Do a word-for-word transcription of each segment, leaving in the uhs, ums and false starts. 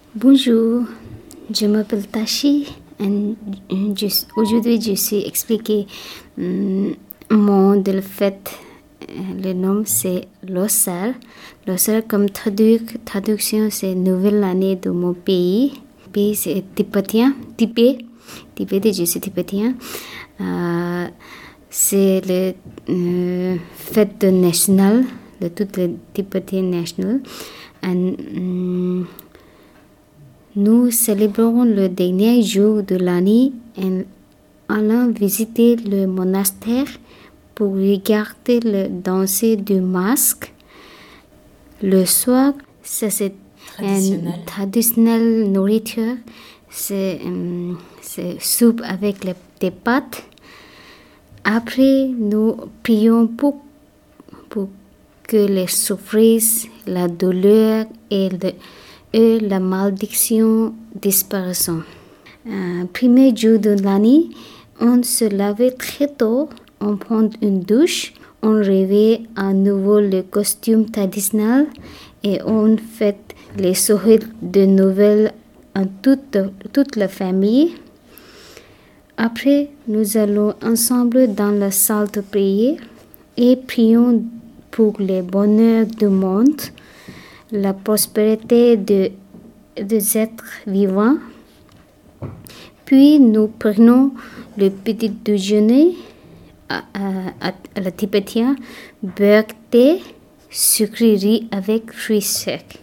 Bonjour, je m'appelle Tashi et je- aujourd'hui je suis expliqué hum, mon de le fait. Le nom c'est Losar. Losar comme tradu- traduction c'est nouvelle année de mon pays. Le pays c'est tibétain, Tibet. Tibet, je suis tibétain. Euh, c'est le euh, fête nationale, de toutes les Tibétains national. And, hum, nous célébrons le dernier jour de l'année en allant visiter le monastère pour regarder le danser du masque. Le soir, ça c'est Traditionnel. une traditionnelle nourriture. C'est, hum, c'est soupe avec les, des pâtes. Après, nous prions pour, pour que les souffrances, la douleur et, le, et la malédiction disparaissent. Euh, premier jour de l'année, on se lavait très tôt, on prend une douche, on revêt à nouveau le costume traditionnel et on fête les soirées de Noël en toute, toute la famille. Après, nous allons ensemble dans la salle de prière et prions pour le bonheur du monde, la prospérité de, des êtres vivants. Puis nous prenons le petit déjeuner à, à, à la tibétaine, beurre, thé, sucrerie avec fruits secs.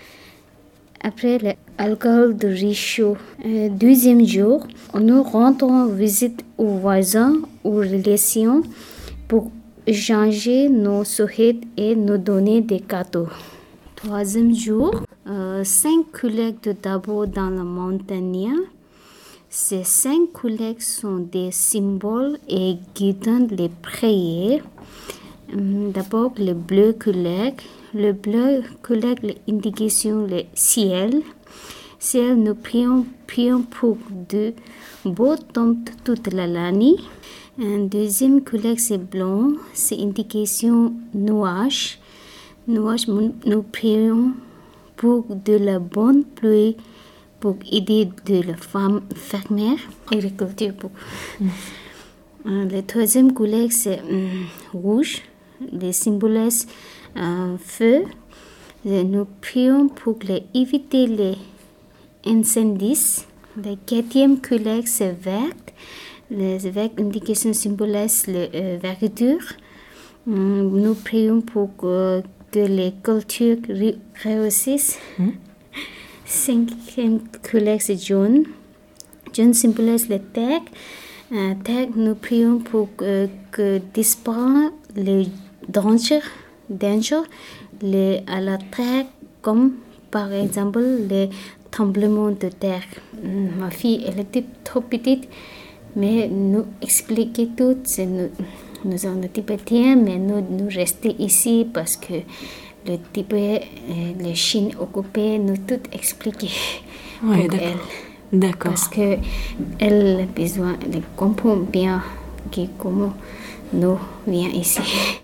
Après l'alcool de riz chaud, euh, deuxième jour, nous rendons visite aux voisins, aux relations pour échanger nos souhaits et nous donner des cadeaux. Troisième jour, euh, cinq collègues de Dabo dans la montagne. Ces cinq collègues sont des symboles et guident les prières. D'abord, le bleu collègue. Le bleu collègue l'indication le ciel. Ciel, nous prions, prions pour de beaux temps toute l'année. Un deuxième collègue, c'est blanc. C'est indication nuage. Nuage, nous prions pour de la bonne pluie, pour aider de la femme fermière, agriculture. Pour. Mm. Le troisième collègue, c'est um, rouge. Les symbolisent un feu. Et nous prions pour les, éviter les incendies. Le quatrième collègue, c'est vert. Les verts indications symbolisent la euh, verdure. Um, nous prions pour que, que les cultures réussissent. Mm. Cinquième collègue, c'est jaune. Jaune symbolise la terre. Euh, terre, nous prions pour que, que disparaissent les dangers, dangers les, à la terre, comme par exemple les tremblements de terre. Ma fille, elle était trop petite, mais nous expliquer tout. C'est nous, nous sommes tibétains, mais nous, nous restons ici parce que le Tibet, la Chine occupée, nous tout expliqué ouais, pour d'accord. elle. D'accord. Parce que elle a besoin, elle comprend bien que comment nous venons ici.